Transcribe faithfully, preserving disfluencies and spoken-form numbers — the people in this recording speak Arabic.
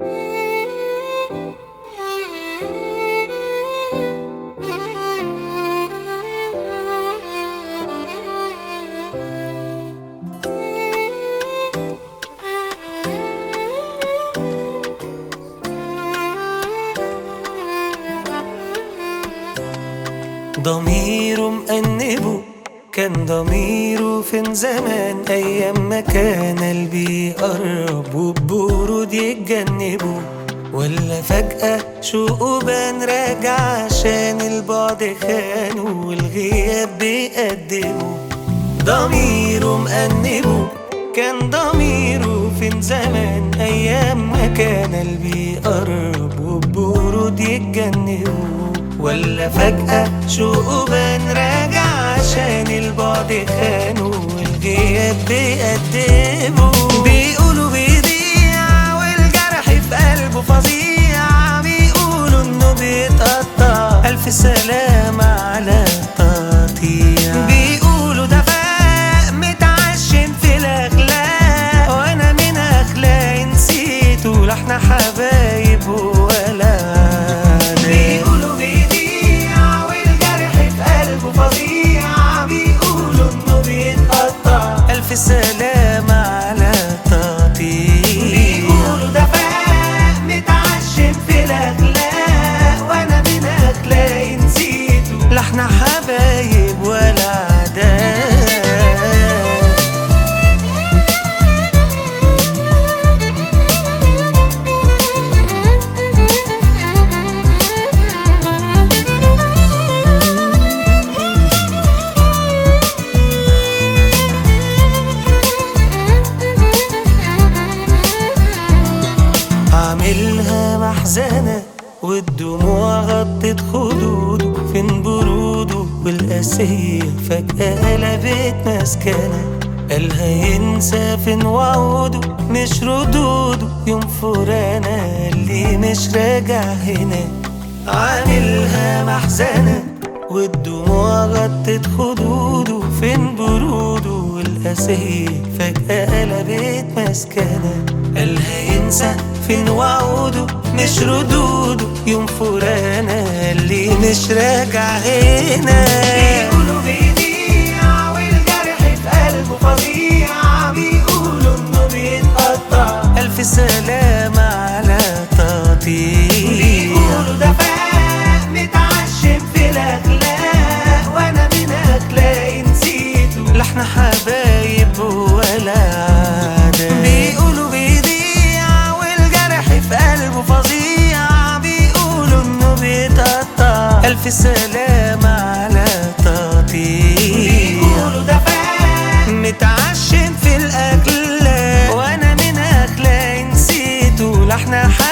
ضميره مأنبه، كان ضميره فين زمان أيام ما كان قلبي يقرب وببرود يتجنبه، ولا فجأة شوقه بان راجع عشان البعد خانه والغياب بيقدمه. ضميره مأنبه، كان ضميره فين زمان أيام ما كان قلبي يقرب وببرود يتجنبه، ولا فجأة شوقه بان راجع عشان البعد خانه والغياب بيقدمه. بيقولوا بيضيع والجرح في قلبه فظيع، بيقولوا انه بيتقطع ألف سلامة على التقطيع. بيقولوا ده فاق متعشم في الأخلاق، وأنا من أخلاقي نسيته لا احنا حبايب ولا عادات. بيقولوا بيضيع والجرح في قلبه فظيع، بيقولوا انه بيتقطع ألف سلامة على التقطيع. بيقولوا ده فاق متعشم في الأخلاق، وأنا من أخلاقي نسيته لا احنا حبايب ولا عادات. عاملها محزنة والدموع غطت خدوده، فين بروده والقاسية فجأة قلبت مسكنة. قالها ينسى فين وعوده مش ردوده، يوم فرانا اللي مش راجع هنا. عاملها محزنة والدموع غطت خدوده، فين بروده والقاسية فجأة قلبت مسكنة. قالها ينسى فين وعوده مش ردوده، يوم فرانا اللي مش راجع هنا. بيقولوا بيضيع والجرح في قلبه فظيع، بيقولوا انه بيتقطع ألف سلامة على تقطيع. بيقولوا ده فاق متعشم في الأخلاق، وأنا من أخلاقي نسيته لا احنا حبايب ولا عادات. بيقولوا بيضيع والجرح في قلبه فظيع، بيقولوا انه بيتقطع ألف سلامة على تقطيع. بيقولوا ده فاق متعشم في الأخلاق، وأنا من أخلاقي نسيته لا احنا